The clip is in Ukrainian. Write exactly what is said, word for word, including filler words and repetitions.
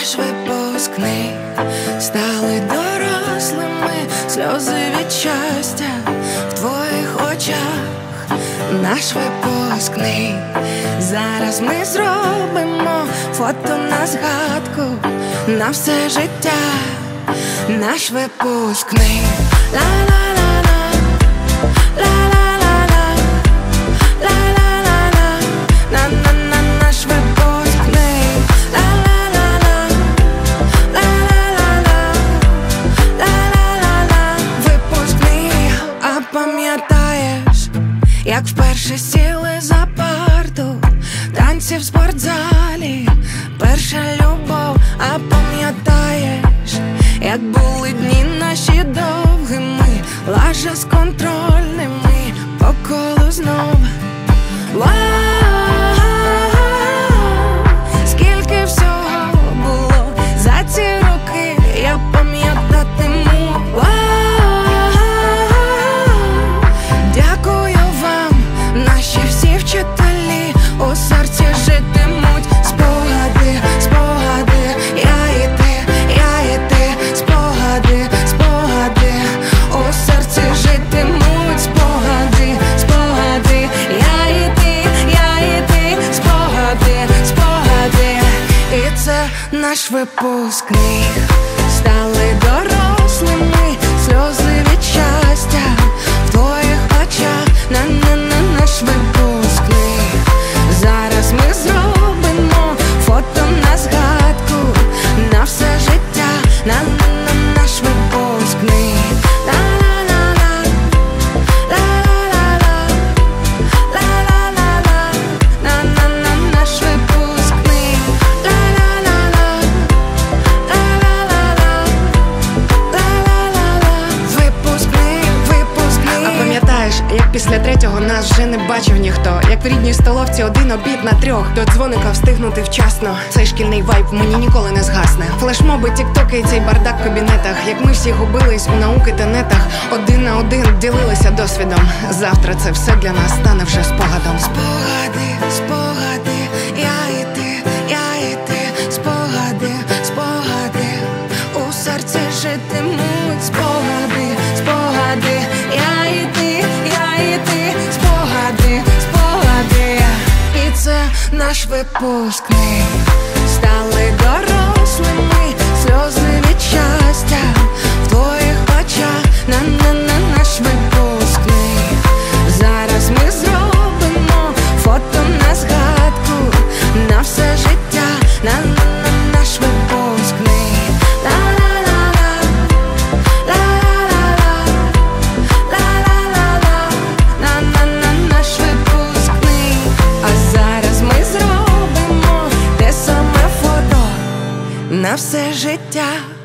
наш випускний, стали дорослими, сльози від щастя в твоїх очах. Наш випускний, зараз ми зробимо фото на згадку на все життя. Наш випускний, ла-ла-ла-ла, ла-ла-ла-ла, ла-ла-ла-ла, на-на-на, наш випускний, ла-ла-ла-ла, ла-ла-ла-ла, ла-ла-ла-ла, випускний. А пам'ятаєш, як вперше сіли за парту, танці в спортзалі, перша любов. А пам'ятаєш, як були дні наші довгими, лажа з контрольними, по колу знов. Вау, скільки всього було за ці роки, я пам'ятатиму. Вау, дякую вам, наші всі вчителі, у серці житимуть спогади, спогади, я і ти, я і ти, спогади, спогади, у серці житимуть спогади, спогади, я і ти, я і ти, спогади, спогади. І це наш випускний, стали дорослими, сльози від щастя в твоїх очах. На-на-на, наш випускний, зараз ми зробимо фото на згадку на все життя. На-на-на, наш випускний, ла-ла-ла-ла, ла-ла-ла-ла, ла-ла-ла-ла, на-на-на, наш випускний, ла-ла-ла-ла, ла-ла-ла-ла, ла-ла-ла-ла, випускний, випускний. А пам'ятаєш, як після третього нас вже не бачив ніхто, як в рідній столовці один обід на трьох, до дзвоника встигнути вчасно. Цей шкільний вайб мені ніколи не згасне. Флешмоби, тіктоки і цей бардак в кабінетах, як ми всі губились у науки та нетах, один на один ділилися досвідом. Завтра це все для нас стане вже спогадом. Спогади, спогади, я і ти, я і ти, спогади, спогади, у серці житимуть спогади, спогади, я і ти, я і ти, спогади, спогади. І це наш випускний, стали дорослими, сльози від щастя в твоїх очах. На-на-на, наш випускний, зараз ми зробимо фото на згадку на все життя. На-на-на, наш випускний, ла-ла-ла-ла, ла-ла-ла-ла, ла-ла-ла-ла, на-на-на, наш випускний. А зараз ми зробимо те саме фото на все життя.